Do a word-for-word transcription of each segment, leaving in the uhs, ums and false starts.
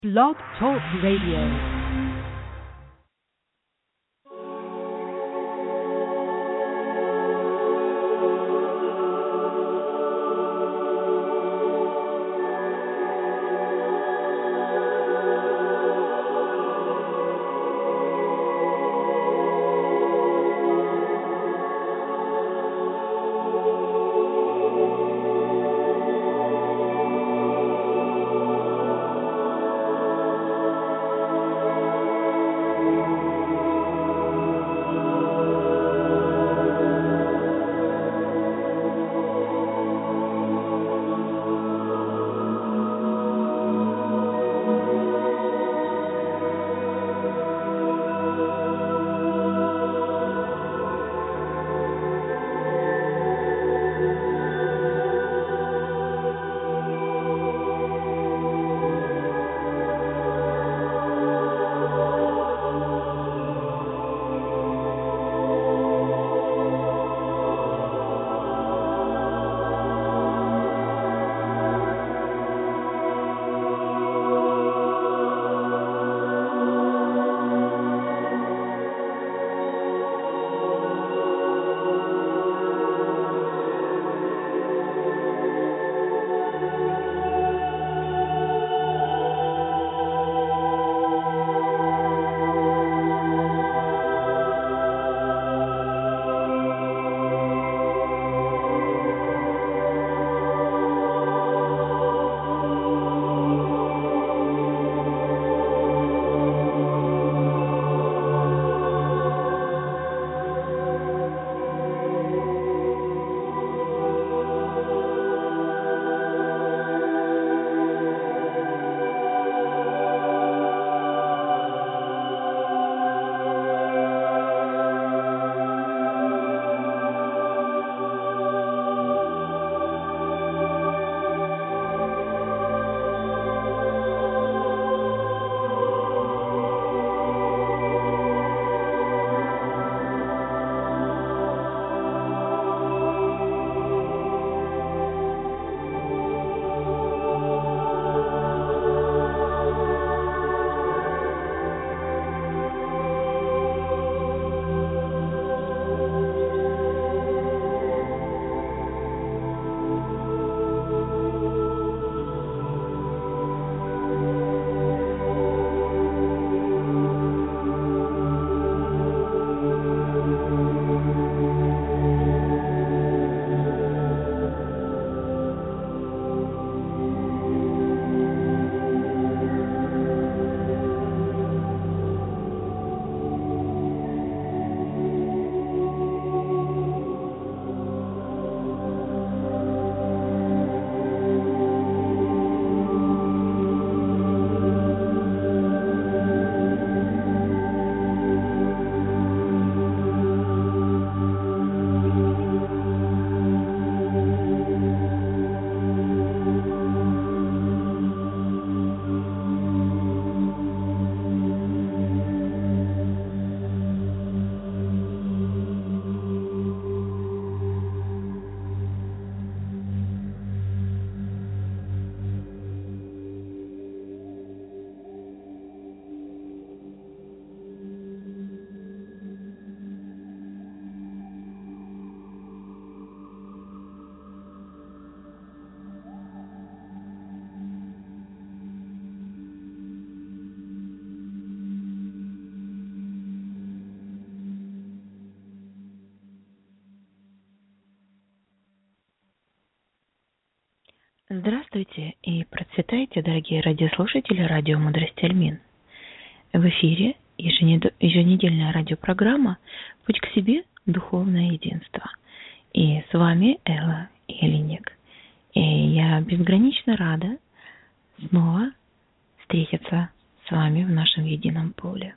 Blog Talk Radio. Здравствуйте и процветайте, дорогие радиослушатели радио «Мудрость Альмин». В эфире еженед- еженедельная радиопрограмма «Путь к себе. Духовное единство». И с вами Элла Елиник. И я безгранично рада снова встретиться с вами в нашем едином поле.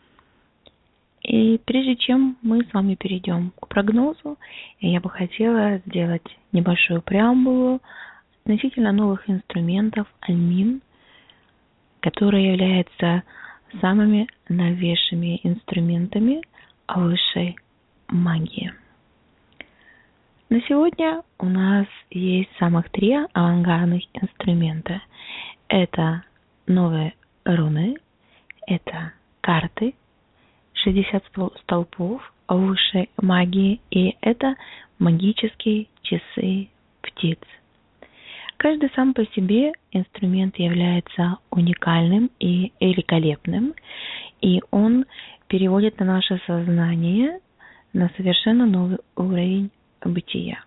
И прежде чем мы с вами перейдем к прогнозу, я бы хотела сделать небольшую преамбулу относительно новых инструментов Альмин, которые являются самыми новейшими инструментами высшей магии. На сегодня у нас есть самых три авангардных инструмента. Это новый руны – это карты, шестьдесят столпов высшей магии, и это магические часы птиц. Каждый сам по себе инструмент является уникальным и великолепным, и он переводит на наше сознание на совершенно новый уровень бытия.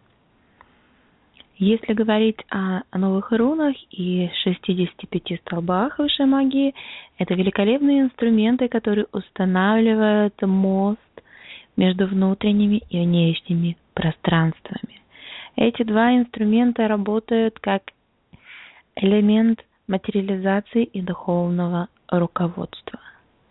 Если говорить о новых рунах и шестидесяти пяти столбах высшей магии, это великолепные инструменты, которые устанавливают мост между внутренними и внешними пространствами. Эти два инструмента работают как элемент материализации и духовного руководства.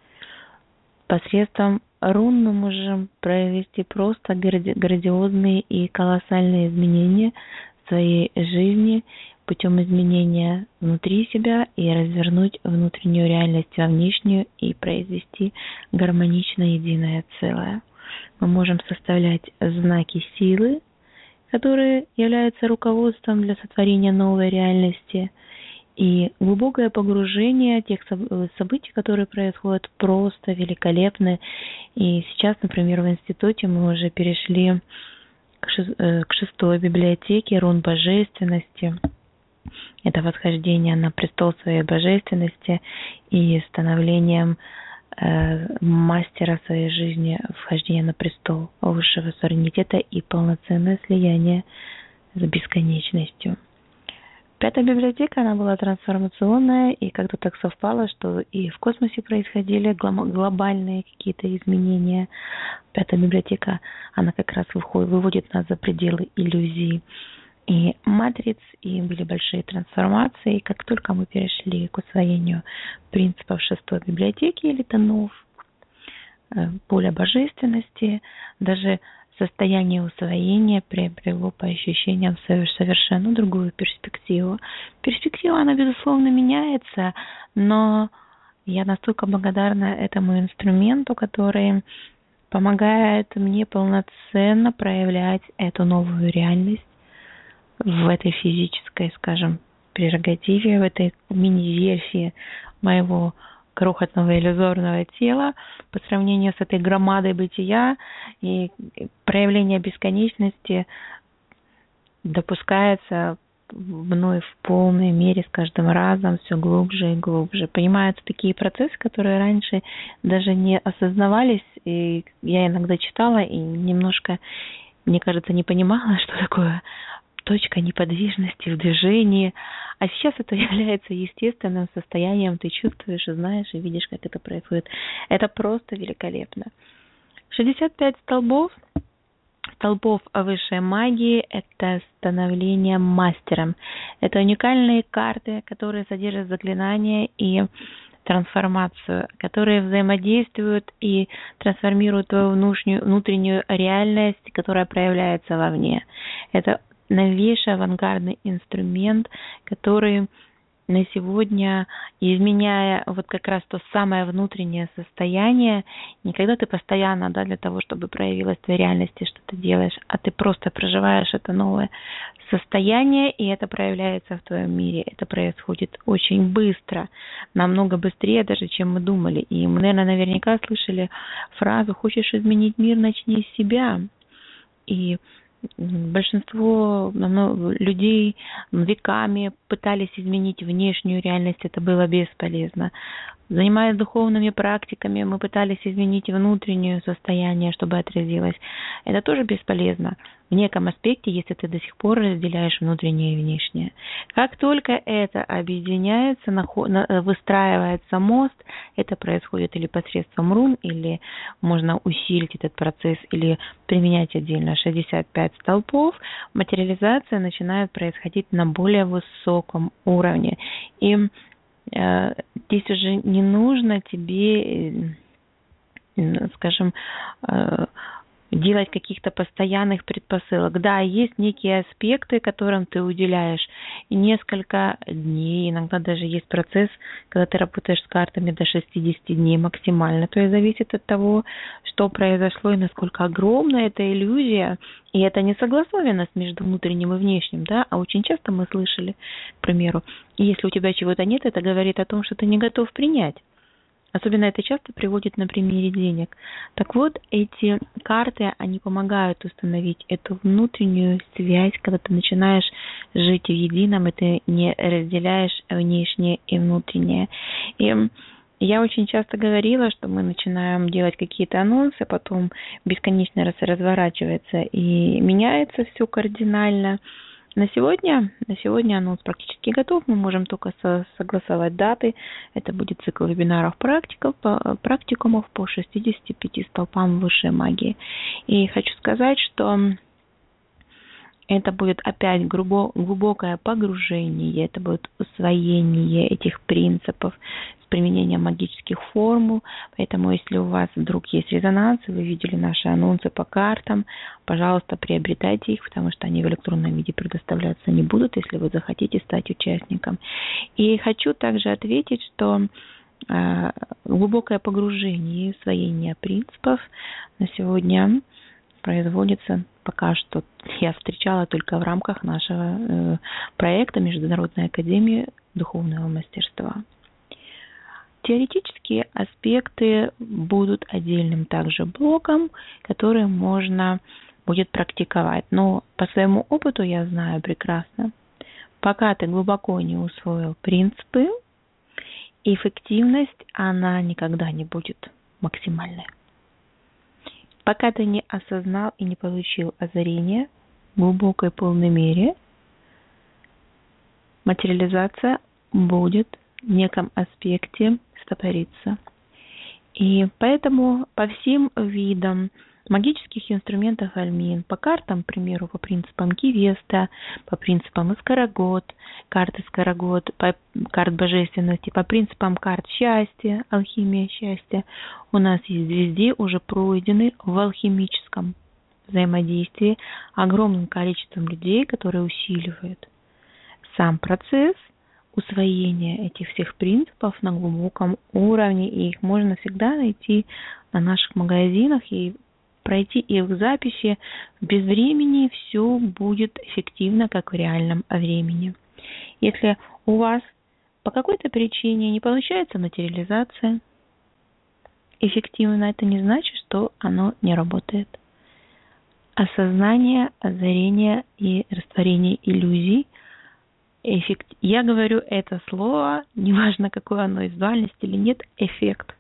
Посредством рун мы можем провести просто грандиозные и колоссальные изменения в своей жизни путем изменения внутри себя и развернуть внутреннюю реальность во внешнюю и произвести гармонично единое целое. Мы можем составлять знаки силы, которые являются руководством для сотворения новой реальности, и глубокое погружение тех событий, которые происходят, просто великолепны. И сейчас, например, в институте мы уже перешли к шестой библиотеке рун божественности. Это восхождение на престол своей божественности и становлением мастера своей жизни, вхождение на престол высшего суверенитета и полноценное слияние с бесконечностью. Пятая библиотека, она была трансформационная, и как-то так совпало, что и в космосе происходили глобальные какие-то изменения. Пятая библиотека, она как раз выходит, выводит нас за пределы иллюзий и матриц, и были большие трансформации. И как только мы перешли к усвоению принципов шестой библиотеки или тонов, поля божественности, даже состояние усвоения приобрело по ощущениям совершенно другую перспективу. Перспектива, она, безусловно, меняется, но я настолько благодарна этому инструменту, который помогает мне полноценно проявлять эту новую реальность в этой физической, скажем, прерогативе, в этой мини-версии моего крохотного иллюзорного тела по сравнению с этой громадой бытия, и проявление бесконечности допускается мной в полной мере с каждым разом все глубже и глубже. Понимаются такие процессы, которые раньше даже не осознавались, и я иногда читала и немножко, мне кажется, не понимала, что такое точка неподвижности в движении, а сейчас это является естественным состоянием, ты чувствуешь и знаешь, и видишь, как это происходит. Это просто великолепно. шестьдесят пять столбов, столбов высшей магии – это становление мастером. Это уникальные карты, которые содержат заклинания и трансформацию, которые взаимодействуют и трансформируют твою внутреннюю, внутреннюю реальность, которая проявляется вовне. Это новейший авангардный инструмент, который на сегодня, изменяя вот как раз то самое внутреннее состояние, не когда ты постоянно, да, для того, чтобы проявилась в твоей реальности, что ты делаешь, а ты просто проживаешь это новое состояние, и это проявляется в твоем мире. Это происходит очень быстро, намного быстрее даже, чем мы думали. И мы, наверное, наверняка слышали фразу «хочешь изменить мир, начни с себя». И большинство людей веками пытались изменить внешнюю реальность, это было бесполезно. Занимаясь духовными практиками, мы пытались изменить внутреннее состояние, чтобы отразилось. Это тоже бесполезно в неком аспекте, если ты до сих пор разделяешь внутреннее и внешнее. Как только это объединяется, выстраивается мост, это происходит или посредством рун, или можно усилить этот процесс, или применять отдельно шестьдесят пять столпов, материализация начинает происходить на более высоком уровне. И э, здесь уже не нужно тебе, скажем, э, делать каких-то постоянных предпосылок. Да, есть некие аспекты, которым ты уделяешь несколько дней, иногда даже есть процесс, когда ты работаешь с картами до шестидесяти дней максимально. То есть зависит от того, что произошло и насколько огромна эта иллюзия. И это не согласованность между внутренним и внешним, да, а очень часто мы слышали, к примеру, если у тебя чего-то нет, это говорит о том, что ты не готов принять. Особенно это часто приводит на примере денег. Так вот, эти карты, они помогают установить эту внутреннюю связь, когда ты начинаешь жить в едином, и ты не разделяешь внешнее и внутреннее. И я очень часто говорила, что мы начинаем делать какие-то анонсы, потом бесконечно раз разворачивается и меняется все кардинально. На сегодня, на сегодня анонс практически готов, мы можем только со- согласовать даты. Это будет цикл вебинаров практиков, практикумов по шестидесяти пяти столпам высшей магии. И хочу сказать, что это будет опять глубокое погружение, это будет усвоение этих принципов с применением магических формул. Поэтому, если у вас вдруг есть резонанс, вы видели наши анонсы по картам, пожалуйста, приобретайте их, потому что они в электронном виде предоставляться не будут, если вы захотите стать участником. И хочу также ответить, что э, глубокое погружение и усвоение принципов на сегодня производится пока что, я встречала только в рамках нашего э, проекта Международной академии духовного мастерства. Теоретические аспекты будут отдельным также блоком, который можно будет практиковать. Но по своему опыту я знаю прекрасно, пока ты глубоко не усвоил принципы, эффективность, она никогда не будет максимальной. Пока ты не осознал и не получил озарение в глубокой полной мере, материализация будет в неком аспекте стопориться. И поэтому по всем видам магических инструментов Альмин, по картам, к примеру, по принципам Кивеста, по принципам Эскарагот, карты Эскарагот, по карт божественности, по принципам карт счастья, алхимия счастья, у нас есть везде уже пройдены в алхимическом взаимодействии огромным количеством людей, которые усиливают сам процесс усвоения этих всех принципов на глубоком уровне, и их можно всегда найти на наших магазинах и пройти их записи без времени, все будет эффективно, как в реальном времени. Если у вас по какой-то причине не получается материализация эффективно, это не значит, что оно не работает. Осознание, озарение и растворение иллюзий. Эффект. Я говорю это слово, неважно, какое оно из дуальности или нет, эффект.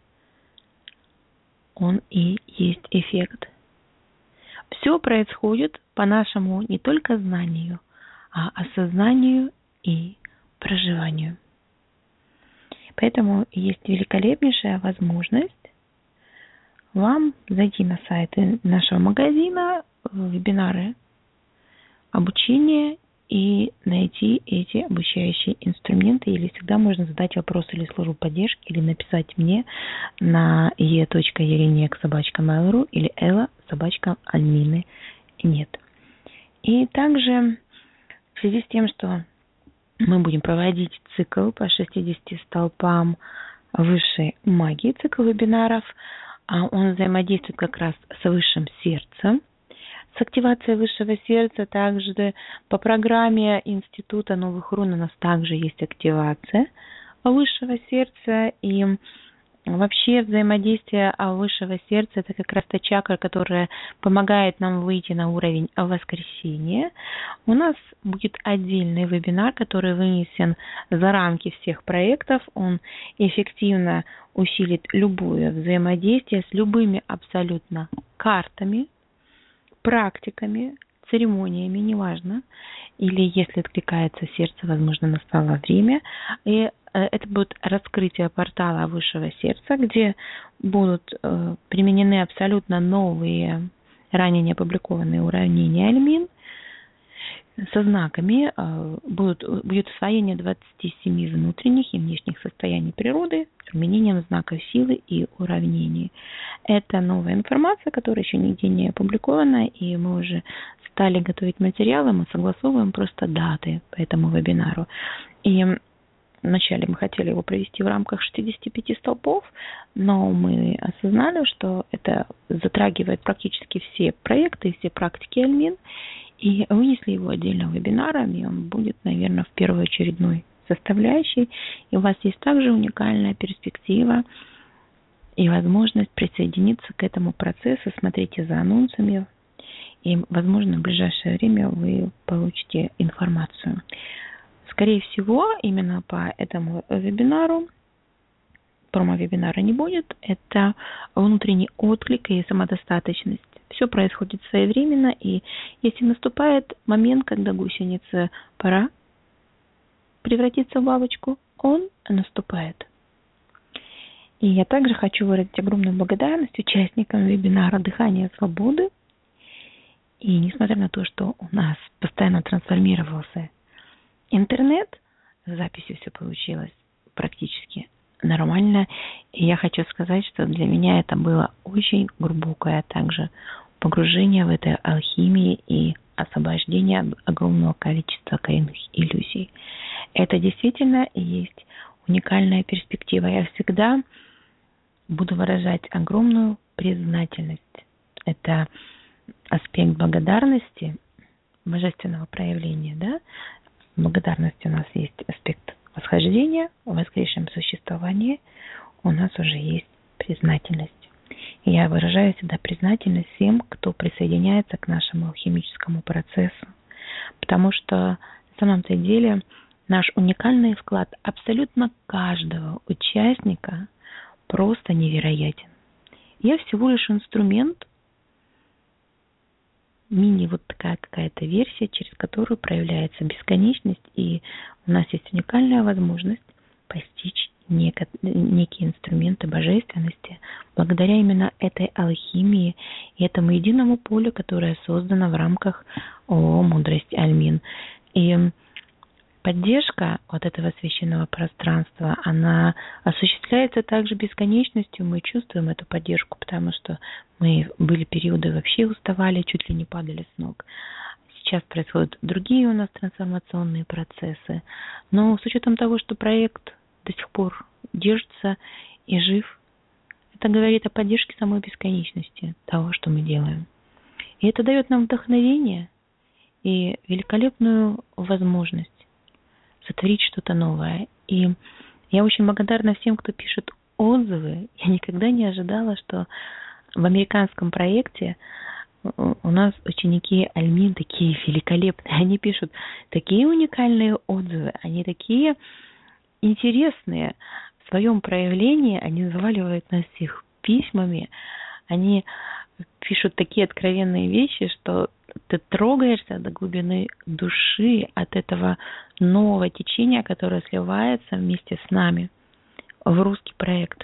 Он и есть эффект. Все происходит по нашему не только знанию, а осознанию и проживанию. Поэтому есть великолепнейшая возможность вам зайти на сайты нашего магазина, вебинары обучения и найти эти обучающие инструменты. Или всегда можно задать вопрос или службу поддержки, или написать мне на e точка ереняк собака mail точка ру или ella собака альмины нет. И также в связи с тем, что мы будем проводить цикл по шестидесяти столпам высшей магии, цикл вебинаров, он взаимодействует как раз с высшим сердцем. С активацией высшего сердца также по программе Института новых рун у нас также есть активация высшего сердца. И вообще взаимодействие высшего сердца — это как раз та чакра, которая помогает нам выйти на уровень воскресения. У нас будет отдельный вебинар, который вынесен за рамки всех проектов. Он эффективно усилит любое взаимодействие с любыми абсолютно картами, практиками, церемониями, неважно, или если откликается сердце, возможно, настало время. И это будет раскрытие портала высшего сердца, где будут применены абсолютно новые, ранее не опубликованные уравнения Альмин со знаками. Будут, будет усвоение двадцати семи внутренних и внешних состояний природы с применением знаков силы и уравнений. Это новая информация, которая еще нигде не опубликована, и мы уже стали готовить материалы, мы согласовываем просто даты по этому вебинару. И вначале мы хотели его провести в рамках шестидесяти пяти столпов, но мы осознали, что это затрагивает практически все проекты и все практики Альмин, и вынесли его отдельно вебинаром, и он будет, наверное, в первоочередной составляющей. И у вас есть также уникальная перспектива и возможность присоединиться к этому процессу. Смотрите за анонсами, и, возможно, в ближайшее время вы получите информацию. Скорее всего, именно по этому вебинару, промо-вебинара не будет, это внутренний отклик и самодостаточность. Все происходит своевременно, и если наступает момент, когда гусенице пора превратиться в бабочку, он наступает. И я также хочу выразить огромную благодарность участникам вебинара «Дыхание свободы». И несмотря на то, что у нас постоянно трансформировался интернет, с записью все получилось практически нормально. И я хочу сказать, что для меня это было очень глубокое также погружение в этой алхимии и освобождение от огромного количества коренных иллюзий. Это действительно и есть уникальная перспектива. Я всегда буду выражать огромную признательность. Это аспект благодарности, божественного проявления, да? В благодарности у нас есть аспект восхождения, в воскресшем существовании у нас уже есть признательность. И я выражаю всегда признательность всем, кто присоединяется к нашему алхимическому процессу, потому что на самом-то деле наш уникальный вклад абсолютно каждого участника просто невероятен. Я всего лишь инструмент, мини вот такая какая-то версия, через которую проявляется бесконечность, и у нас есть уникальная возможность постичь неко- некие инструменты божественности благодаря именно этой алхимии и этому единому полю, которое создано в рамках ООО «Мудрость Альмин». И поддержка вот этого священного пространства, она осуществляется также бесконечностью. Мы чувствуем эту поддержку, потому что мы были периоды, вообще уставали, чуть ли не падали с ног. Сейчас происходят другие у нас трансформационные процессы. Но с учетом того, что проект до сих пор держится и жив, это говорит о поддержке самой бесконечности того, что мы делаем. И это дает нам вдохновение и великолепную возможность сотворить что-то новое. И я очень благодарна всем, кто пишет отзывы. Я никогда не ожидала, что в американском проекте у нас ученики Альмин такие великолепные. Они пишут такие уникальные отзывы, они такие интересные в своем проявлении. Они заваливают нас всех письмами. Они пишут такие откровенные вещи, что ты трогаешься до глубины души от этого нового течения, которое сливается вместе с нами в русский проект.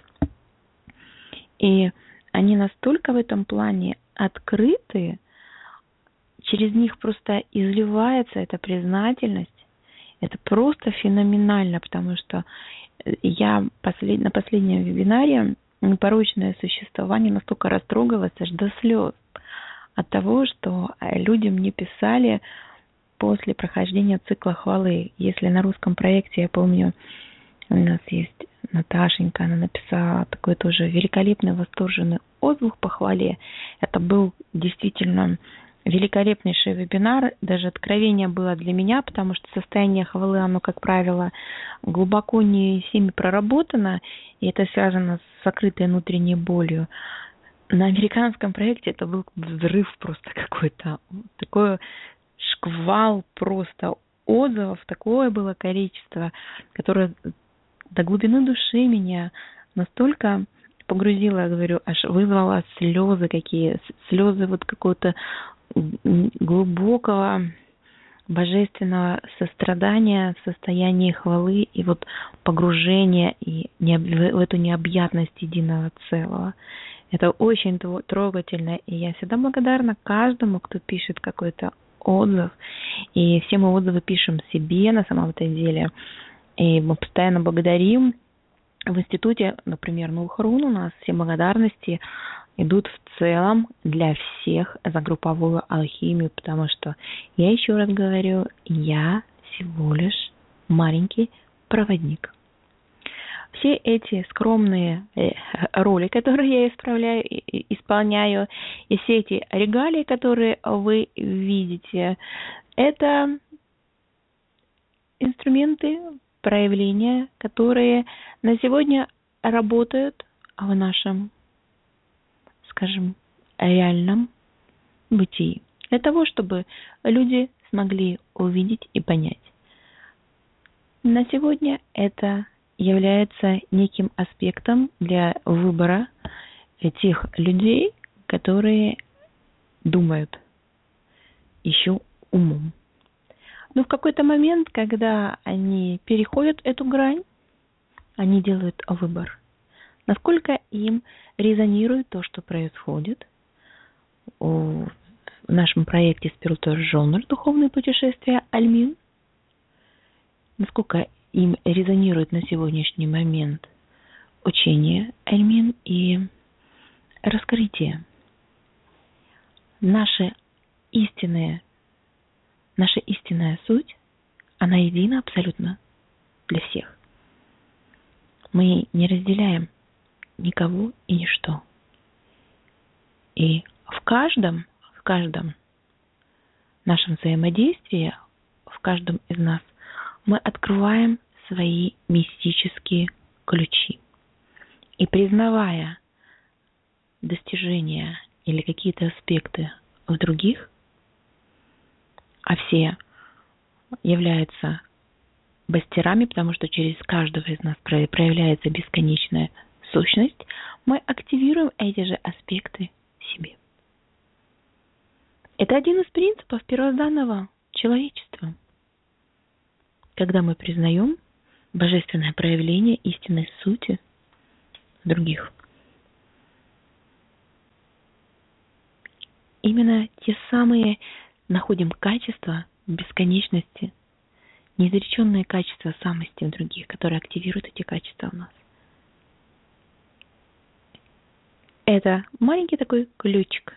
И они настолько в этом плане открыты, через них просто изливается эта признательность. Это просто феноменально, потому что я послед... на последнем вебинаре «Непорочное существование» настолько растрогалась аж до слез от того, что люди мне писали после прохождения цикла хвалы. Если на русском проекте, я помню, у нас есть Наташенька, она написала такой тоже великолепный, восторженный отзыв по хвале. Это был действительно великолепнейший вебинар. Даже откровение было для меня, потому что состояние хвалы, оно, как правило, глубоко не всеми проработано, и это связано с сокрытой внутренней болью. На американском проекте это был взрыв просто какой-то, такой шквал просто отзывов, такое было количество, которое до глубины души меня настолько погрузило, я говорю, аж вызвало слезы какие, слезы вот какого-то глубокого божественного сострадания в состоянии хвалы и вот погружения и в эту необъятность единого целого. Это очень трогательно, и я всегда благодарна каждому, кто пишет какой-то отзыв. И все мы отзывы пишем себе на самом-то деле. И мы постоянно благодарим. В институте, например, Нулхарун у нас все благодарности идут в целом для всех за групповую алхимию, потому что, я еще раз говорю, я всего лишь маленький проводник. Все эти скромные роли, которые я исправляю, исполняю, и все эти регалии, которые вы видите, это инструменты проявления, которые на сегодня работают в нашем, скажем, реальном бытии. Для того, чтобы люди смогли увидеть и понять. На сегодня это является неким аспектом для выбора тех людей, которые думают еще умом. Но в какой-то момент, когда они переходят эту грань, они делают выбор. Насколько им резонирует то, что происходит в нашем проекте Spiritual Journey «Духовные путешествия Альмин», насколько им резонирует на сегодняшний момент учение Альмин и раскрытие. Наша истинная, наша истинная суть, она едина абсолютно для всех. Мы не разделяем никого и ничто. И в каждом, в каждом нашем взаимодействии, в каждом из нас мы открываем свои мистические ключи. И признавая достижения или какие-то аспекты в других, а все являются мастерами, потому что через каждого из нас проявляется бесконечная сущность, мы активируем эти же аспекты в себе. Это один из принципов первозданного человечества. Когда мы признаем божественное проявление истинной сути других. Именно те самые находим качества бесконечности, неизреченные качества самости в других, которые активируют эти качества в нас. Это маленький такой ключик.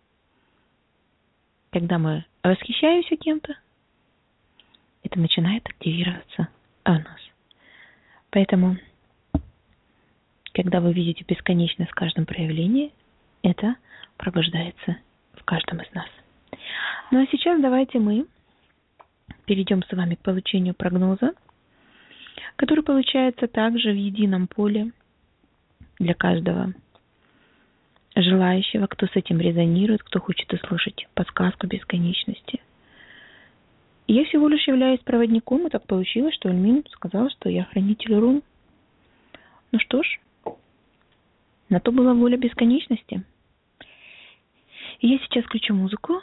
Когда мы восхищаемся кем-то, это начинает активироваться в нас. Поэтому, когда вы видите бесконечность в каждом проявлении, это пробуждается в каждом из нас. Ну а сейчас давайте мы перейдем с вами к получению прогноза, который получается также в едином поле для каждого желающего, кто с этим резонирует, кто хочет услышать подсказку бесконечности. Я всего лишь являюсь проводником, и так получилось, что Альмин сказал, что я хранитель рун. Ну что ж, на то была воля бесконечности. И я сейчас включу музыку,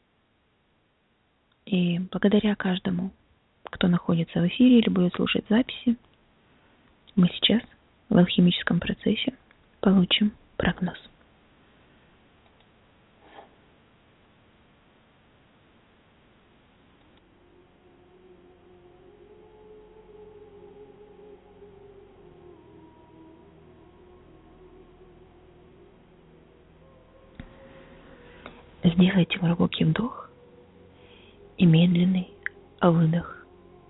и благодаря каждому, кто находится в эфире или будет слушать записи, мы сейчас в алхимическом процессе получим прогноз. Сделайте глубокий вдох и медленный выдох.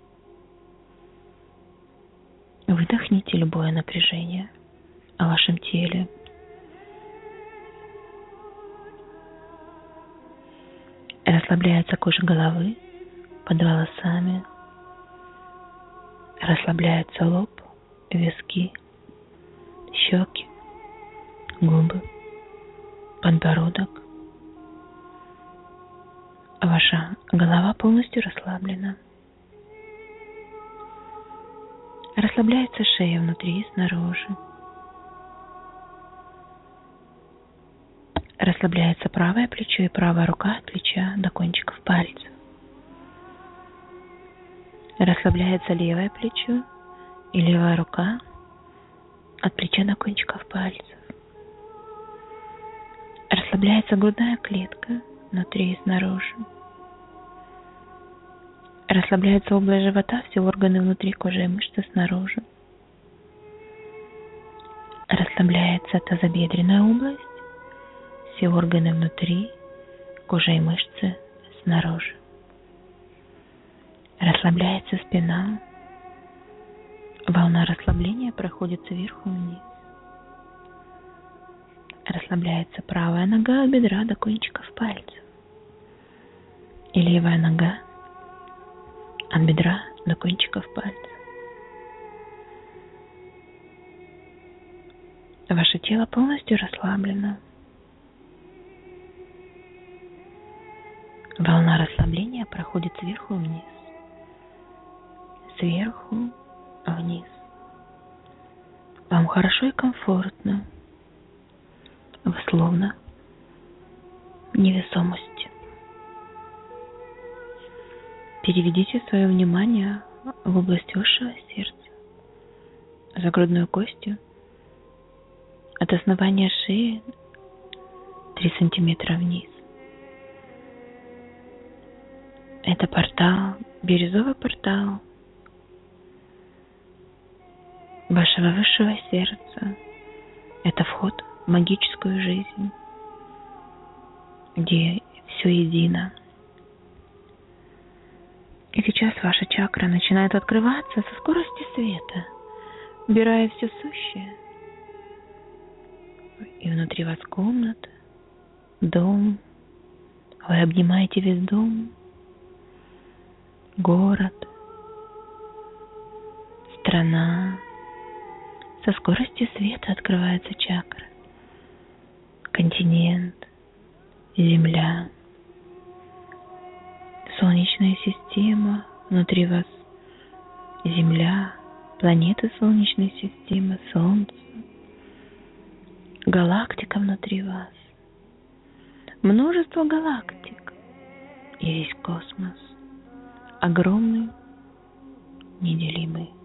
Выдохните любое напряжение в вашем теле. Расслабляется кожа головы под волосами. Расслабляется лоб, виски, щеки, губы, подбородок. Ваша голова полностью расслаблена. Расслабляется шея внутри и снаружи. Расслабляется правое плечо и правая рука от плеча до кончиков пальцев. Расслабляется левое плечо и левая рука от плеча до кончиков пальцев. Расслабляется грудная клетка внутри и снаружи. Расслабляется область живота, все органы внутри, кожи и мышцы снаружи. Расслабляется тазобедренная область все органы внутри, кожа и мышцы снаружи. Расслабляется спина. Волна расслабления проходит сверху вниз. Расслабляется правая нога от бедра до кончиков пальцев. И левая нога от бедра до кончиков пальцев. Ваше тело полностью расслаблено. Волна расслабления проходит сверху вниз. Сверху вниз. Вам хорошо и комфортно. Вы словно в невесомости. Переведите свое внимание в область вашего сердца, за грудной костью, от основания шеи три сантиметра вниз. Это портал, бирюзовый портал вашего высшего сердца. Это вход в магическую жизнь, где все едино. И сейчас ваша чакра начинает открываться со скоростью света, убирая все сущее. И внутри вас комната, дом. Вы обнимаете весь дом, город, страна. Со скоростью света открывается чакра. Континент, Земля, Солнечная система, внутри вас Земля, планеты Солнечной системы, Солнце, галактика внутри вас, множество галактик и весь космос, огромный, неделимый.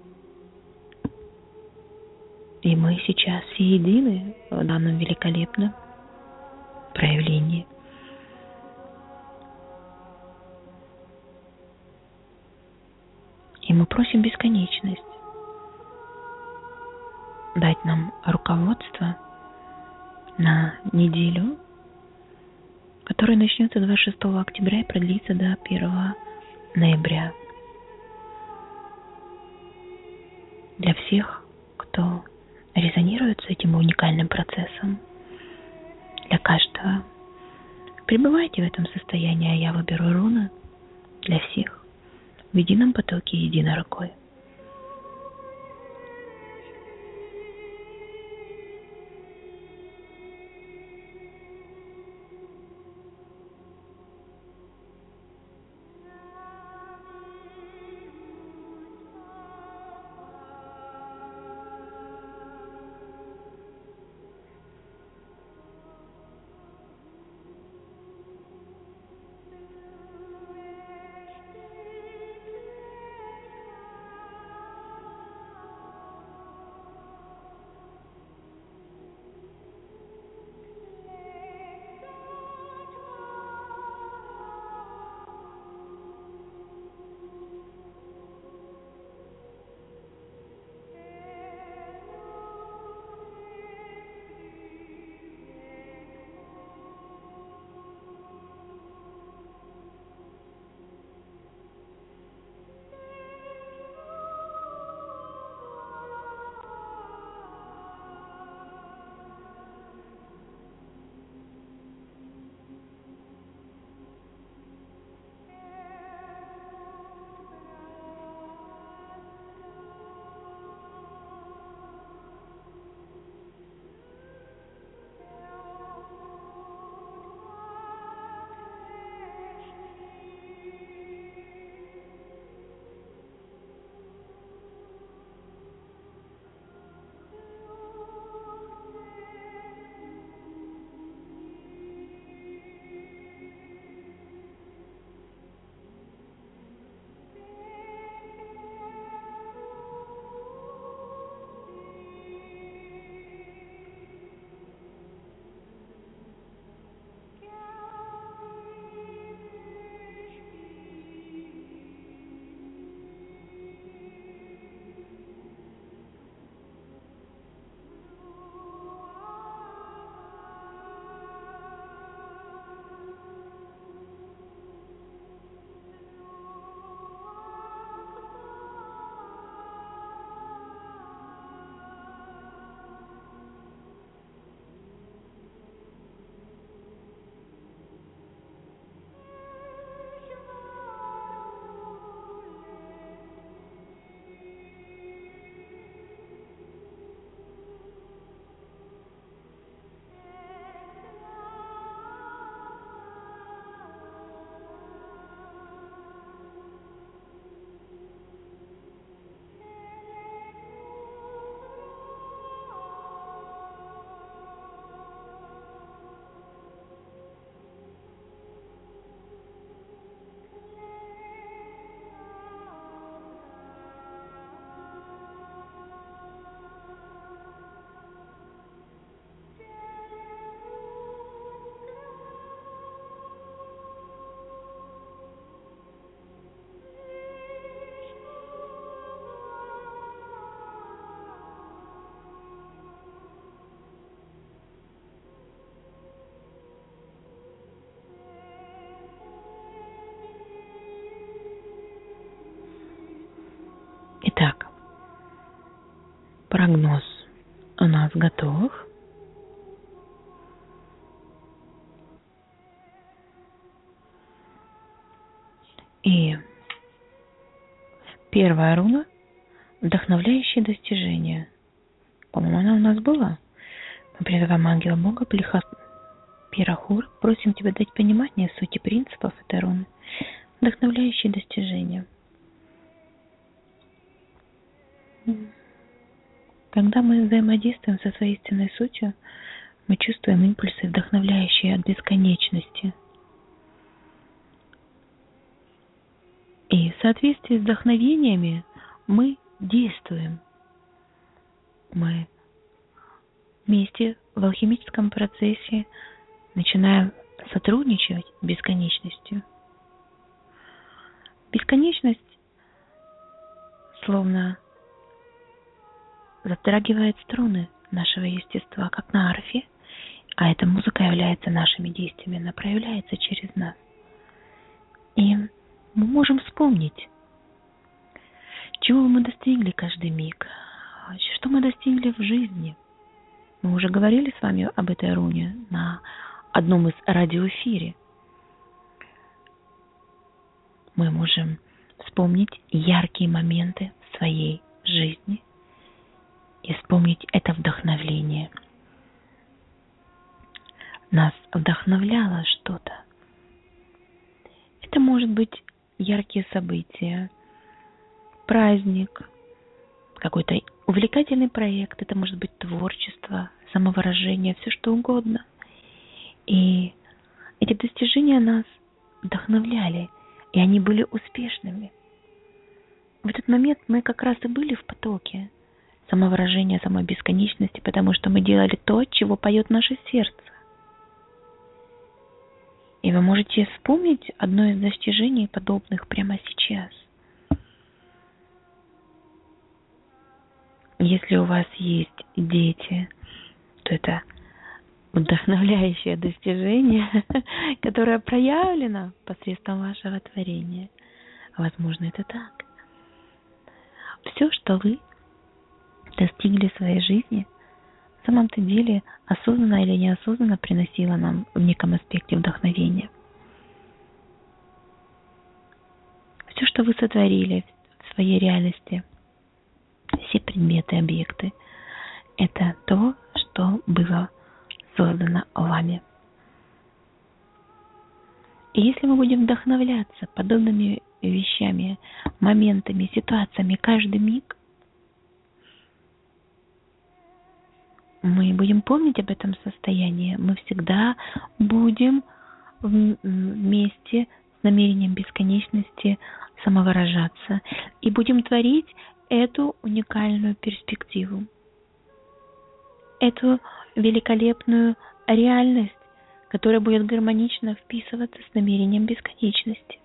И мы сейчас все едины в данном великолепном проявлении. И мы просим бесконечность дать нам руководство на неделю, которая начнется двадцать шестого октября и продлится до первого ноября. Для всех, кто резонирует с этим уникальным процессом, для каждого. Пребывайте в этом состоянии, а я выберу руны для всех в едином потоке, единой рукой. прогноз у нас готов. И первая руна — вдохновляющие достижения. По-моему, она у нас была. Мы призываем ангела Бога Пирахур, просим тебя дать понимание сути принципов этой руны. Вдохновляющие достижения. Когда мы взаимодействуем со своей истинной сутью, мы чувствуем импульсы, вдохновляющие от бесконечности. И в соответствии с вдохновениями мы действуем. Мы вместе в алхимическом процессе начинаем сотрудничать с бесконечностью. Бесконечность словно затрагивает струны нашего естества, как на арфе, а эта музыка является нашими действиями, она проявляется через нас. И мы можем вспомнить, чего мы достигли каждый миг, что мы достигли в жизни. Мы уже говорили с вами об этой руне на одном из радиоэфире. Мы можем вспомнить яркие моменты в своей жизни и вспомнить это вдохновление. Нас вдохновляло что-то. Это может быть яркие события, праздник, какой-то увлекательный проект, это может быть творчество, самовыражение, все что угодно. И эти достижения нас вдохновляли, и они были успешными. В этот момент мы как раз и были в потоке самовыражения, самой бесконечности, потому что мы делали то, от чего поет наше сердце. И вы можете вспомнить одно из достижений подобных прямо сейчас. Если у вас есть дети, то это вдохновляющее достижение, которое проявлено посредством вашего творения. Возможно, это так. Все, что вы достигли в своей жизни, в самом-то деле осознанно или неосознанно приносило нам в неком аспекте вдохновения. Все, что вы сотворили в своей реальности, все предметы, объекты, это то, что было создано вами. И если мы будем вдохновляться подобными вещами, моментами, ситуациями каждый миг, мы будем помнить об этом состоянии, мы всегда будем вместе с намерением бесконечности самовыражаться и будем творить эту уникальную перспективу, эту великолепную реальность, которая будет гармонично вписываться с намерением бесконечности.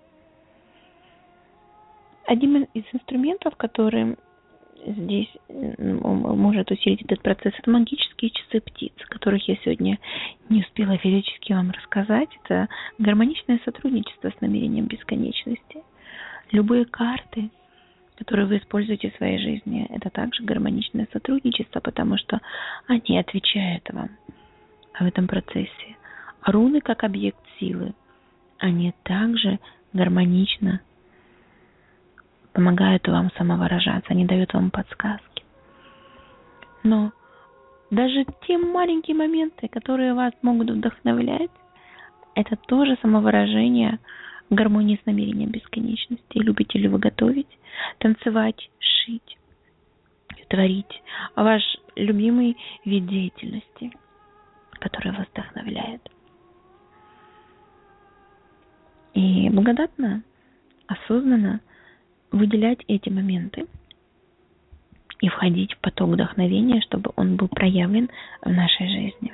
Одним из инструментов, который здесь может усилить этот процесс, это магические часы птиц, которых я сегодня не успела физически вам рассказать. Это гармоничное сотрудничество с намерением бесконечности. Любые карты, которые вы используете в своей жизни, это также гармоничное сотрудничество, потому что они отвечают вам в этом процессе. Руны как объект силы, они также гармонично помогают вам самовыражаться, они дают вам подсказки. Но даже те маленькие моменты, которые вас могут вдохновлять, это тоже самовыражение в гармонии с намерением бесконечности. Любите ли вы готовить, танцевать, шить, творить? Ваш любимый вид деятельности, который вас вдохновляет. И благодатно, осознанно выделять эти моменты и входить в поток вдохновения, чтобы он был проявлен в нашей жизни.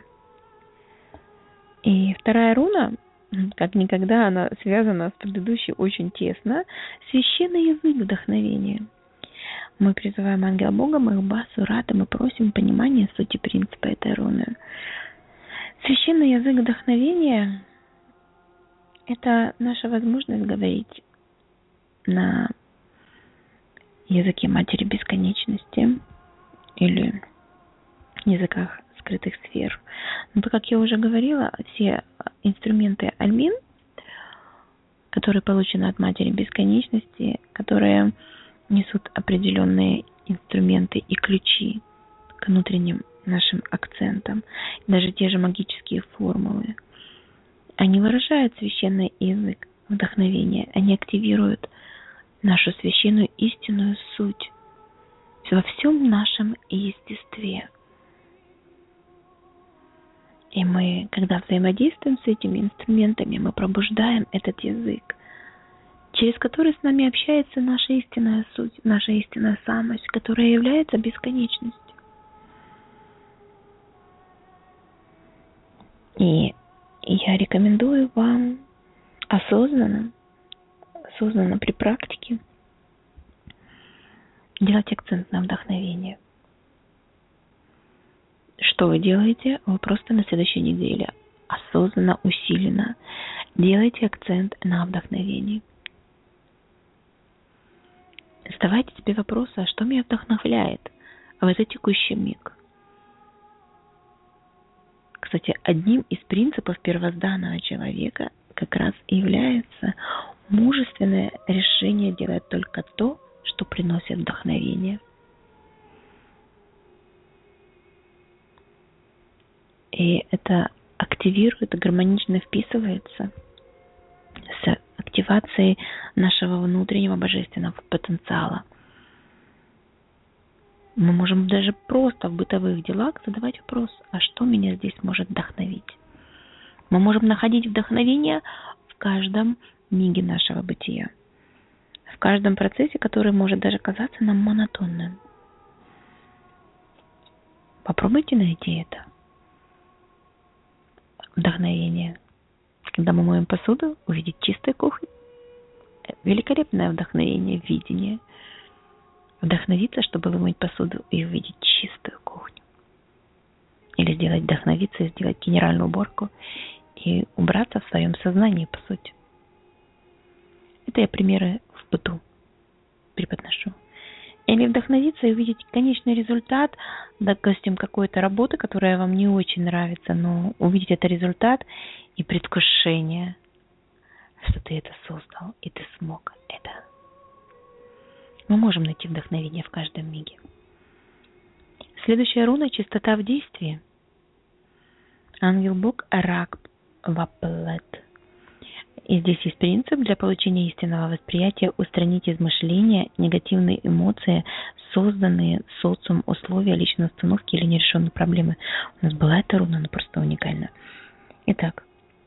И вторая руна, как никогда, она связана с предыдущей очень тесно. Священный язык вдохновения. Мы призываем ангела Бога, Махба, Сурата, мы просим понимания сути принципа этой руны. Священный язык вдохновения – это наша возможность говорить на языке Матери Бесконечности, или языках скрытых сфер. Но, как я уже говорила, все инструменты Альмин, которые получены от Матери Бесконечности, которые несут определенные инструменты и ключи к внутренним нашим акцентам, даже те же магические формулы, они выражают священный язык вдохновения, они активируют нашу священную истинную суть во всем нашем естестве. И мы, когда взаимодействуем с этими инструментами, мы пробуждаем этот язык, через который с нами общается наша истинная суть, наша истинная самость, которая является бесконечностью. И я рекомендую вам осознанно, осознанно при практике делать акцент на вдохновение. Что вы делаете? Вы просто на следующей неделе осознанно, усиленно делайте акцент на вдохновении. Задавайте себе вопросы, а что меня вдохновляет в этот текущий миг? Кстати, одним из принципов первозданного человека как раз и является мужественное решение делать только то, что приносит вдохновение. И это активирует, гармонично вписывается с активацией нашего внутреннего божественного потенциала. Мы можем даже просто в бытовых делах задавать вопрос, а что меня здесь может вдохновить? Мы можем находить вдохновение в каждом миге нашего бытия, в каждом процессе, который может даже казаться нам монотонным. Попробуйте найти это вдохновение. Когда мы моем посуду, увидеть чистую кухню. Великолепное вдохновение, видение. Вдохновиться, чтобы вымыть посуду и увидеть чистую кухню. Или сделать вдохновиться и сделать генеральную уборку и убраться в своем сознании, по сути. Это я примеры в быту преподношу. Или вдохновиться и увидеть конечный результат, допустим, какой-то работы, которая вам не очень нравится, но увидеть этот результат и предвкушение, что ты это создал, и ты смог это. Мы можем найти вдохновение в каждом миге. Следующая руна — чистота в действии. Ангел-бог Рак Ваплет. И здесь есть принцип: для получения истинного восприятия устранить из мышления негативные эмоции, созданные социум условия личной установки или нерешенные проблемы. У нас была эта руна, она просто уникальна. Итак,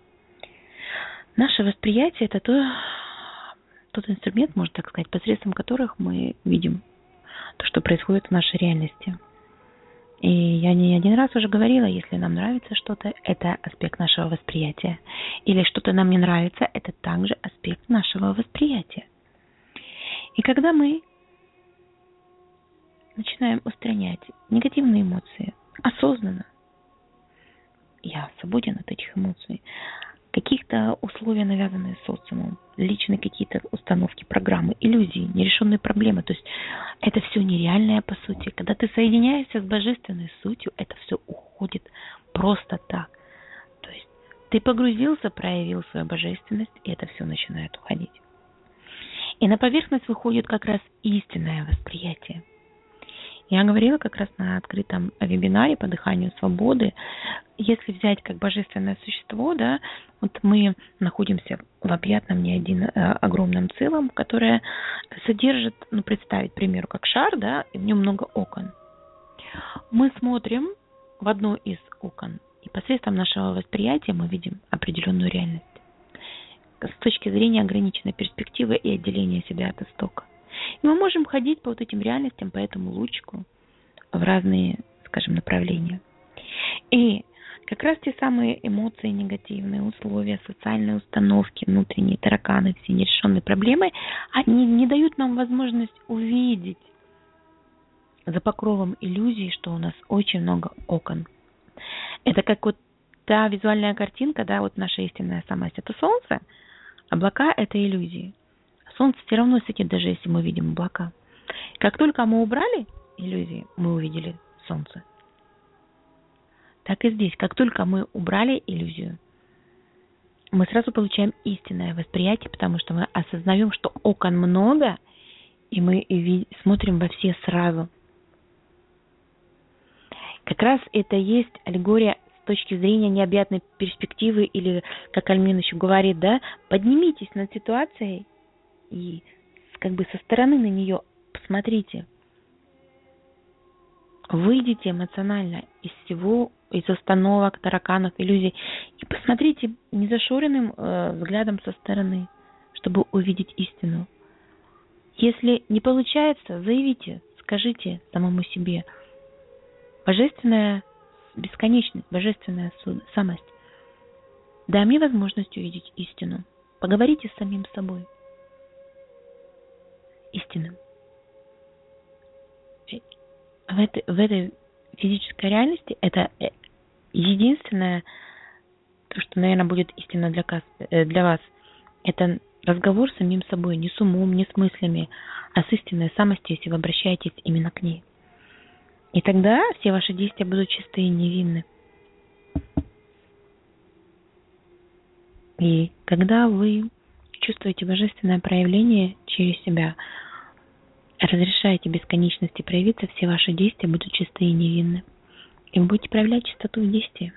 наше восприятие — это то, тот инструмент, можно так сказать, посредством которых мы видим то, что происходит в нашей реальности. И я не один раз уже говорила, если нам нравится что-то, это аспект нашего восприятия. Или что-то нам не нравится, это также аспект нашего восприятия. И когда мы начинаем устранять негативные эмоции осознанно, я свободен от этих эмоций, каких-то условий, навязанные социумом, личные какие-то установки, программы, иллюзии, нерешенные проблемы. То есть это все нереальное по сути. Когда ты соединяешься с божественной сутью, это все уходит просто так. То есть ты погрузился, проявил свою божественность, и это все начинает уходить. И на поверхность выходит как раз истинное восприятие. Я говорила как раз на открытом вебинаре по дыханию свободы. Если взять как божественное существо, да, вот мы находимся в объятном не один а, огромном целом, которое содержит, ну, представить, к примеру, как шар, да, и в нем много окон. Мы смотрим в одно из окон, и посредством нашего восприятия мы видим определенную реальность с точки зрения ограниченной перспективы и отделения себя от истока. И мы можем ходить по вот этим реальностям, по этому лучику в разные, скажем, направления. И как раз те самые эмоции негативные, условия, социальные установки, внутренние тараканы, все нерешенные проблемы, они не дают нам возможность увидеть за покровом иллюзий, что у нас очень много окон. Это как вот та визуальная картинка, да, вот наша истинная самость — это солнце, облака — это иллюзии. Солнце все равно светит, даже если мы видим облака. Как только мы убрали иллюзии, мы увидели солнце. Так и здесь, как только мы убрали иллюзию, мы сразу получаем истинное восприятие, потому что мы осознаем, что окон много, и мы смотрим во все сразу. Как раз это и есть аллегория с точки зрения необъятной перспективы, или, как Альмин еще говорит, да, поднимитесь над ситуацией и как бы со стороны на нее посмотрите. Выйдите эмоционально из всего, из установок, тараканов, иллюзий и посмотрите незашоренным э, взглядом со стороны, чтобы увидеть истину. Если не получается, заявите, скажите самому себе. Божественная бесконечность, божественная самость. Дай мне возможность увидеть истину. Поговорите с самим собой. Истинным. В этой, в этой физической реальности это единственное, то, что, наверное, будет истинно для вас, для вас, это разговор с самим собой, не с умом, не с мыслями, а с истинной самостью, если вы обращаетесь именно к ней. И тогда все ваши действия будут чистые и невинны. И когда вы чувствуете божественное проявление через себя, разрешаете бесконечности проявиться, все ваши действия будут чистые и невинны. И вы будете проявлять чистоту в действии.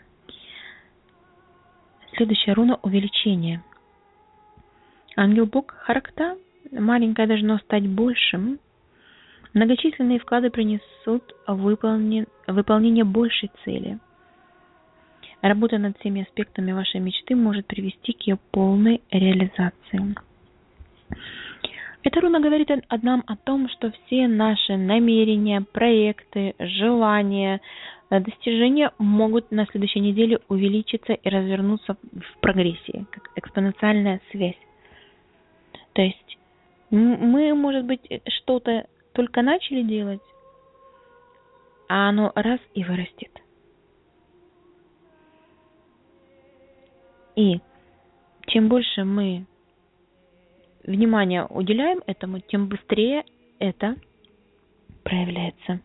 Следующая руна — увеличение. Ангел-бог Характа, маленькое должно стать большим. Многочисленные вклады принесут выполнение, выполнение большей цели. Работа над всеми аспектами вашей мечты может привести к ее полной реализации. Эта руна говорит нам о том, что все наши намерения, проекты, желания, достижения могут на следующей неделе увеличиться и развернуться в прогрессии, как экспоненциальная связь. То есть мы, может быть, что-то только начали делать, а оно раз и вырастет. И чем больше мы внимание уделяем этому, тем быстрее это проявляется.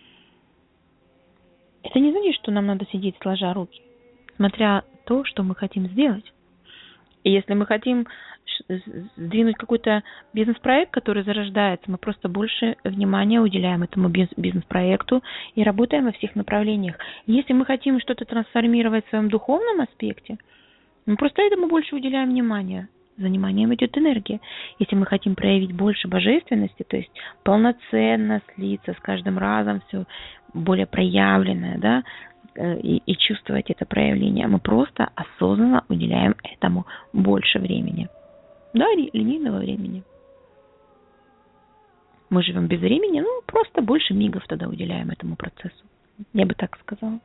Это не значит, что нам надо сидеть сложа руки, смотря то, что мы хотим сделать. И если мы хотим сдвинуть какой-то бизнес-проект, который зарождается, мы просто больше внимания уделяем этому бизнес-проекту и работаем во всех направлениях. Если мы хотим что-то трансформировать в своем духовном аспекте, мы просто этому больше уделяем внимания. За вниманием идет энергия. Если мы хотим проявить больше божественности, то есть полноценно слиться с каждым разом, все более проявленное, да, и, и чувствовать это проявление, мы просто осознанно уделяем этому больше времени. Да, линейного времени. Мы живем без времени, ну, просто больше мигов тогда уделяем этому процессу. Я бы так сказала.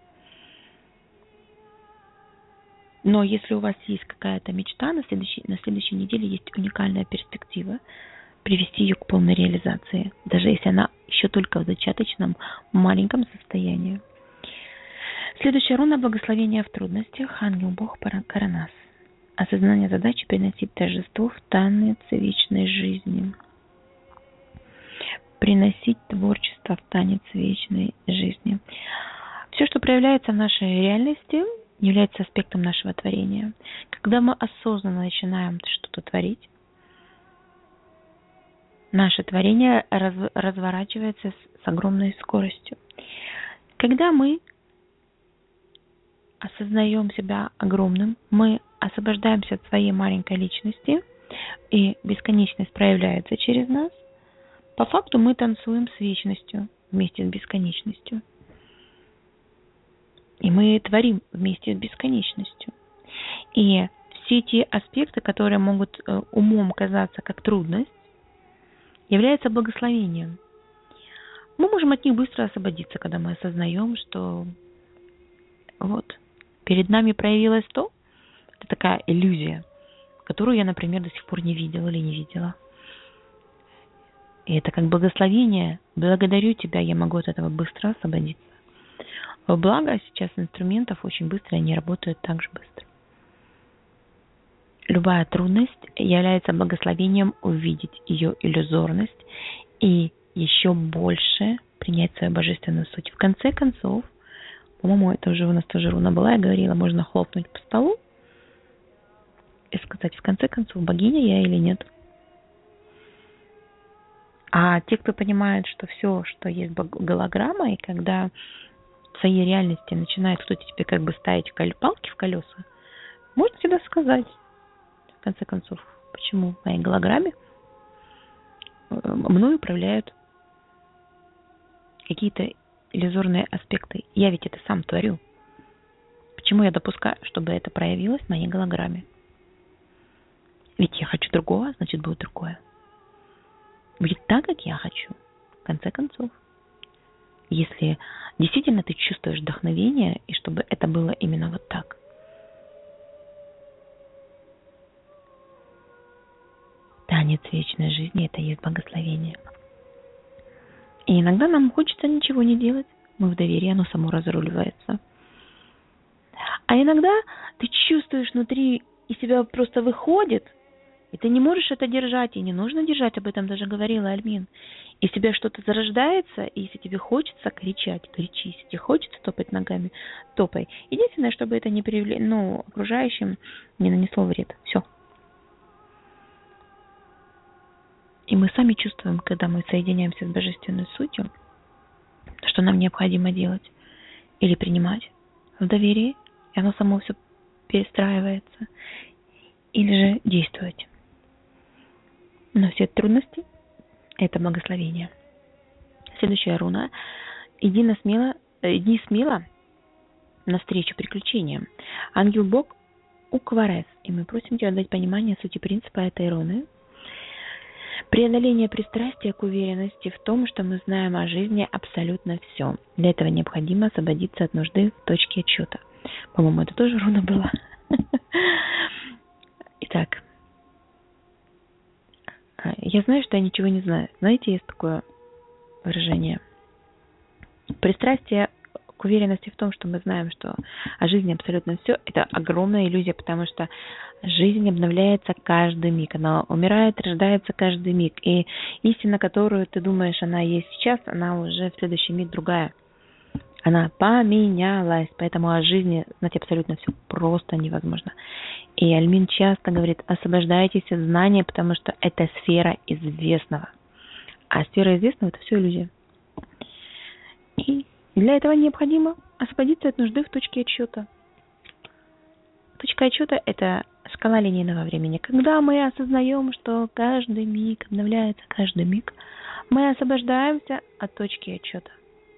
Но если у вас есть какая-то мечта, на следующей, на следующей неделе есть уникальная перспектива привести ее к полной реализации, даже если она еще только в зачаточном маленьком состоянии. Следующая руна — благословение в трудностях, ангел-бог Каранас. Осознание задачи приносить торжество в танец вечной жизни. Приносить творчество в танец вечной жизни. Все, что проявляется в нашей реальности, является аспектом нашего творения. Когда мы осознанно начинаем что-то творить, наше творение раз, разворачивается с, с огромной скоростью. Когда мы осознаем себя огромным, мы освобождаемся от своей маленькой личности, и бесконечность проявляется через нас, по факту мы танцуем с вечностью вместе с бесконечностью. И мы творим вместе с бесконечностью. И все те аспекты, которые могут умом казаться как трудность, являются благословением. Мы можем от них быстро освободиться, когда мы осознаем, что вот перед нами проявилось то, это такая иллюзия, которую я, например, до сих пор не видела или не видела. И это как благословение. Благодарю тебя, я могу от этого быстро освободиться. Благо, сейчас инструментов очень быстро, они работают так же быстро. Любая трудность является благословением увидеть ее иллюзорность и еще больше принять свою божественную суть. В конце концов, по-моему, это уже у нас тоже руна была, я говорила, можно хлопнуть по столу и сказать, в конце концов, богиня я или нет. А те, кто понимает, что все, что есть голограмма, и когда в своей реальности начинает кто-то тебе как бы ставить палки в колеса, можно всегда сказать, в конце концов, почему в моей голограмме мной управляют какие-то иллюзорные аспекты. Я ведь это сам творю. Почему я допускаю, чтобы это проявилось в моей голограмме? Ведь я хочу другого, значит, будет другое. Будет так, как я хочу, в конце концов. Если действительно ты чувствуешь вдохновение, и чтобы это было именно вот так. Танец вечной жизни – это есть благословение. И иногда нам хочется ничего не делать. Мы в доверии, оно само разруливается. А иногда ты чувствуешь внутри, из тебя просто выходит, и ты не можешь это держать, и не нужно держать, об этом даже говорила Альмин. Из тебя что-то зарождается, и если тебе хочется кричать, кричи. Если тебе хочется топать ногами, топай. Единственное, чтобы это не привле... ну, окружающим не нанесло вред. Все. И мы сами чувствуем, когда мы соединяемся с божественной сутью, что нам необходимо делать или принимать в доверии, и оно само все перестраивается, или же действовать. Но все трудности – это благословение. Следующая руна. Иди, на смело, иди смело навстречу приключениям. Ангел-Бог Укварес. И мы просим тебя дать понимание сути принципа этой руны. Преодоление пристрастия к уверенности в том, что мы знаем о жизни абсолютно все. Для этого необходимо освободиться от нужды в точке отсчета. По-моему, это тоже руна была. Итак. Я знаю, что я ничего не знаю. Знаете, есть такое выражение. Пристрастие к уверенности в том, что мы знаем, что о жизни абсолютно все, это огромная иллюзия, потому что жизнь обновляется каждый миг. Она умирает, рождается каждый миг. И истина, которую ты думаешь, она есть сейчас, она уже в следующий миг другая. Она поменялась. Поэтому о жизни знать абсолютно все просто невозможно. И Альмин часто говорит, освобождайтесь от знания, потому что это сфера известного. А сфера известного – это все иллюзия. И для этого необходимо освободиться от нужды в точке отсчета. Точка отсчета – это шкала линейного времени. Когда мы осознаем, что каждый миг обновляется, каждый миг, мы освобождаемся от точки отсчета.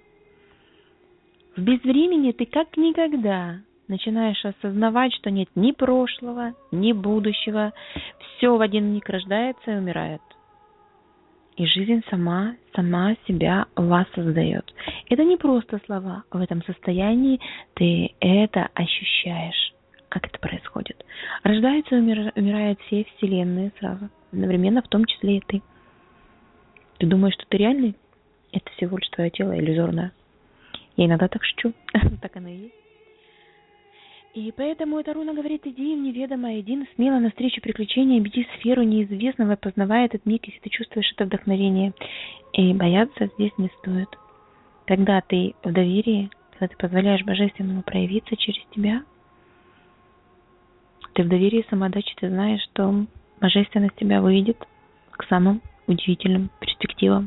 В безвремени ты как никогда начинаешь осознавать, что нет ни прошлого, ни будущего. Все в один миг рождается и умирает. И жизнь сама, сама себя воссоздает. Это не просто слова. В этом состоянии ты это ощущаешь. Как это происходит? Рождаются и умирают все вселенные сразу. Одновременно, в том числе и ты. Ты думаешь, что ты реальный? Это всего лишь твое тело иллюзорное. Я иногда так шучу. Так оно и есть. И поэтому эта руна говорит, иди в неведомое, иди смело навстречу приключениям, беги в сферу неизвестного, познавай этот миг, если ты чувствуешь это вдохновение. И бояться здесь не стоит. Когда ты в доверии, когда ты позволяешь Божественному проявиться через тебя, ты в доверии и самоотдаче, ты знаешь, что Божественность тебя выведет к самым удивительным перспективам.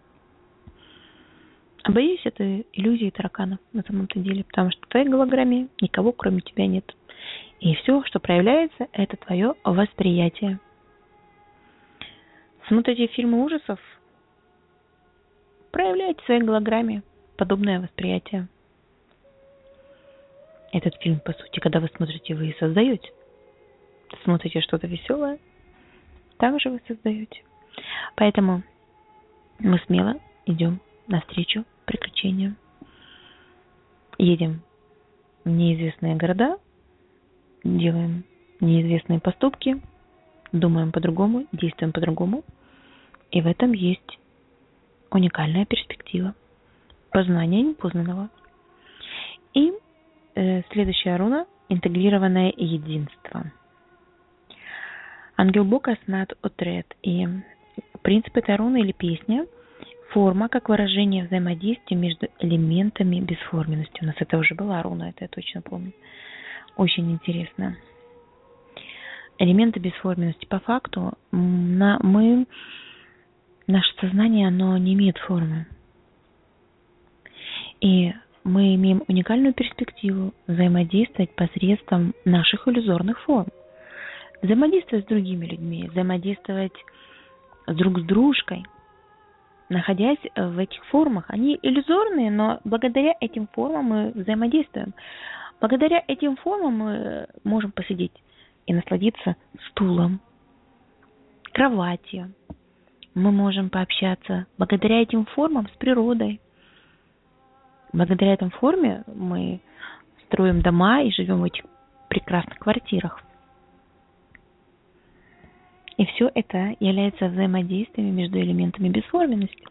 А боюсь, это иллюзии тараканов на самом-то деле, потому что в твоей голограмме никого кроме тебя нет. И все, что проявляется, это твое восприятие. Смотрите фильмы ужасов, проявляйте в своей голограмме подобное восприятие. Этот фильм, по сути, когда вы смотрите, вы и создаете. Смотрите что-то веселое, также вы создаете. Поэтому мы смело идем навстречу приключениям. Едем в неизвестные города, делаем неизвестные поступки, думаем по-другому, действуем по-другому. И в этом есть уникальная перспектива познания непознанного. И э, следующая руна – интегрированное единство. Ангел Бог Аснат Отрет. И принцип этой руны или песня Форма как выражение взаимодействия между элементами бесформенности. У нас это уже была руна, это я точно помню. Очень интересно. Элементы бесформенности. По факту на, мы, наше сознание, оно не имеет формы. И мы имеем уникальную перспективу взаимодействовать посредством наших иллюзорных форм. Взаимодействовать с другими людьми, взаимодействовать друг с дружкой, находясь в этих формах. Они иллюзорные, но благодаря этим формам мы взаимодействуем. Благодаря этим формам мы можем посидеть и насладиться стулом, кроватью. Мы можем пообщаться благодаря этим формам с природой. Благодаря этой форме мы строим дома и живем в этих прекрасных квартирах. И все это является взаимодействием между элементами бесформенности.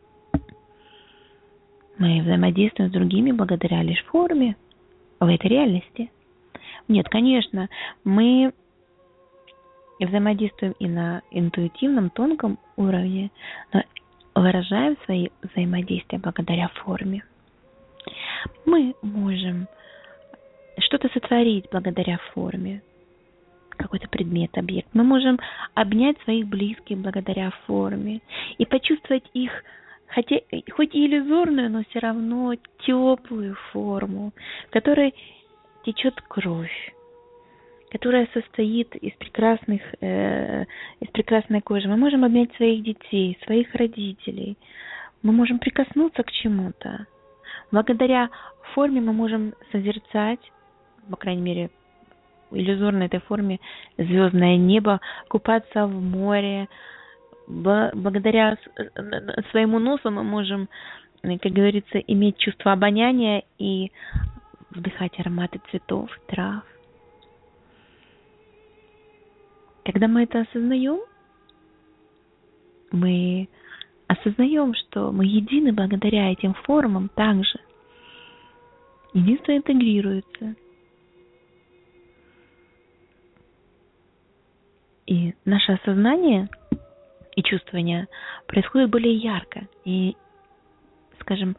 Мы взаимодействуем с другими благодаря лишь форме в этой реальности. Нет, конечно, мы взаимодействуем и на интуитивном, тонком уровне, но выражаем свои взаимодействия благодаря форме. Мы можем что-то сотворить благодаря форме, какой-то предмет, объект. Мы можем обнять своих близких благодаря форме и почувствовать их, хотя, хоть и иллюзорную, но все равно теплую форму, в которой течет кровь, которая состоит из прекрасных, э, из прекрасной кожи. Мы можем обнять своих детей, своих родителей. Мы можем прикоснуться к чему-то. Благодаря форме мы можем созерцать, по крайней мере, в иллюзорной этой форме, звездное небо, купаться в море. Благодаря своему носу мы можем, как говорится, иметь чувство обоняния и вдыхать ароматы цветов, трав. Когда мы это осознаем, мы осознаем, что мы едины благодаря этим формам также. Единство интегрируется. И наше осознание и чувствование происходит более ярко и, скажем,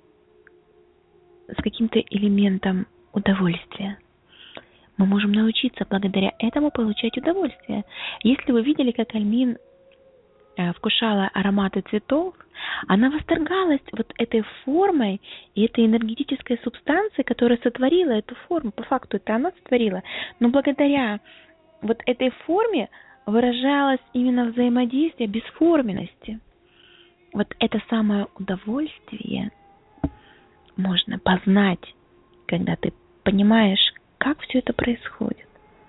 с каким-то элементом удовольствия. Мы можем научиться благодаря этому получать удовольствие. Если вы видели, как Альмин вкушала ароматы цветов, она восторгалась вот этой формой и этой энергетической субстанцией, которая сотворила эту форму. По факту это она сотворила. Но благодаря вот этой форме выражалось именно взаимодействие бесформенности. Вот это самое удовольствие можно познать, когда ты понимаешь, как все это происходит.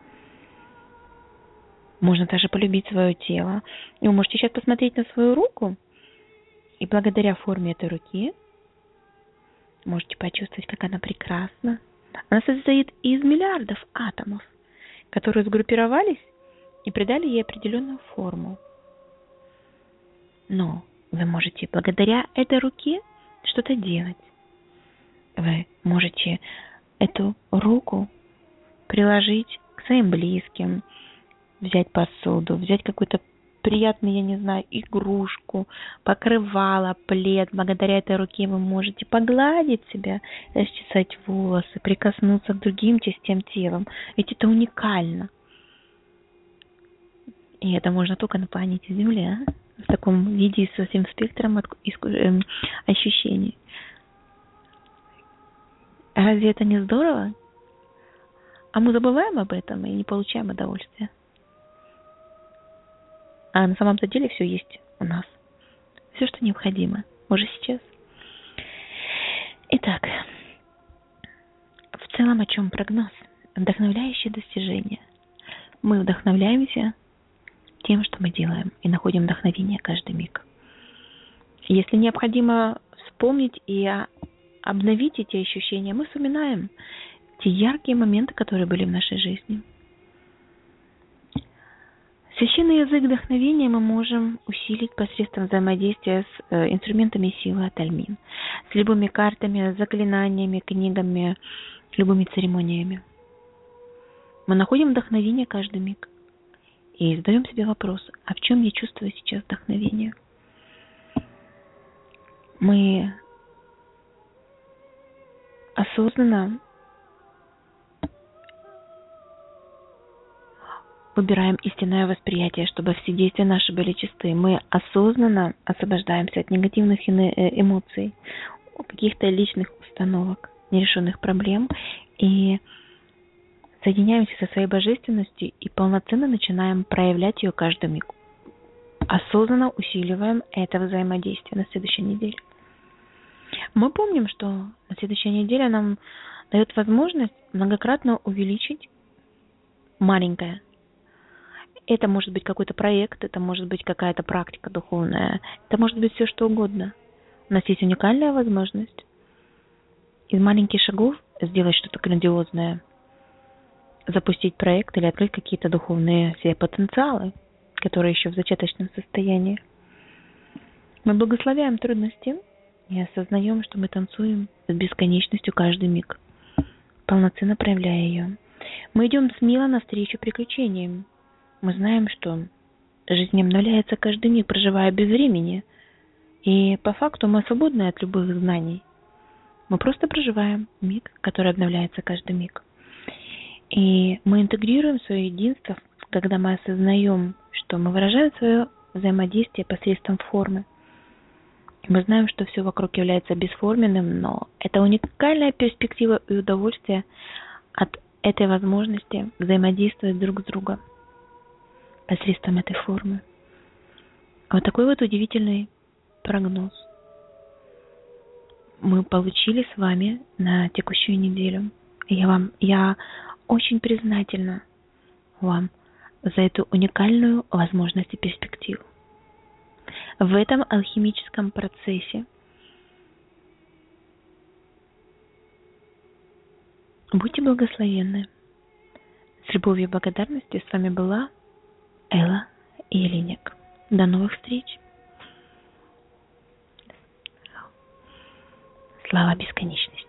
Можно также полюбить свое тело. И вы можете сейчас посмотреть на свою руку, и благодаря форме этой руки можете почувствовать, как она прекрасна. Она состоит из миллиардов атомов, которые сгруппировались и придали ей определенную форму. Но вы можете благодаря этой руке что-то делать. Вы можете эту руку приложить к своим близким, взять посуду, взять какой-то приятный, я не знаю, игрушку, покрывало, плед. Благодаря этой руке вы можете погладить себя, расчесать волосы, прикоснуться к другим частям тела. Ведь это уникально. И это можно только на планете Земля, в таком виде со всем спектром ощущений. Разве это не здорово? А мы забываем об этом и не получаем удовольствия. А на самом-то деле все есть у нас. Все, что необходимо, уже сейчас. Итак, в целом о чем прогноз? Вдохновляющие достижения. Мы вдохновляемся тем, что мы делаем, и находим вдохновение каждый миг. Если необходимо вспомнить и обновить эти ощущения, мы вспоминаем те яркие моменты, которые были в нашей жизни. Священный язык вдохновения мы можем усилить посредством взаимодействия с э, инструментами силы от Альмин, с любыми картами, заклинаниями, книгами, любыми церемониями. Мы находим вдохновение каждый миг и задаем себе вопрос, а в чем я чувствую сейчас вдохновение? мы осознанно выбираем истинное восприятие, чтобы все действия наши были чисты. Мы осознанно освобождаемся от негативных эмоций, каких-то личных установок, нерешенных проблем и соединяемся со своей божественностью и полноценно начинаем проявлять ее каждый миг. Осознанно усиливаем это взаимодействие на следующей неделе. Мы помним, что на следующей неделе нам дает возможность многократно увеличить маленькое. Это может быть какой-то проект, это может быть какая-то практика духовная, это может быть все что угодно. У нас есть уникальная возможность из маленьких шагов сделать что-то грандиозное, запустить проект или открыть какие-то духовные себе потенциалы, которые еще в зачаточном состоянии. Мы благословляем трудности и осознаем, что мы танцуем с бесконечностью каждый миг, полноценно проявляя ее. Мы идем смело навстречу приключениям. Мы знаем, что жизнь обновляется каждый миг, проживая без времени. И по факту мы свободны от любых знаний. Мы просто проживаем миг, который обновляется каждый миг. И мы интегрируем свое единство, когда мы осознаем, что мы выражаем свое взаимодействие посредством формы. И мы знаем, что все вокруг является бесформенным, но это уникальная перспектива и удовольствие от этой возможности взаимодействовать друг с другом посредством этой формы. Вот такой вот удивительный прогноз мы получили с вами на текущую неделю. Я вам, я очень признательна вам за эту уникальную возможность и перспективу. В этом алхимическом процессе будьте благословенны. С любовью и благодарностью с вами была Элла Елиник. До новых встреч. Слава бесконечности.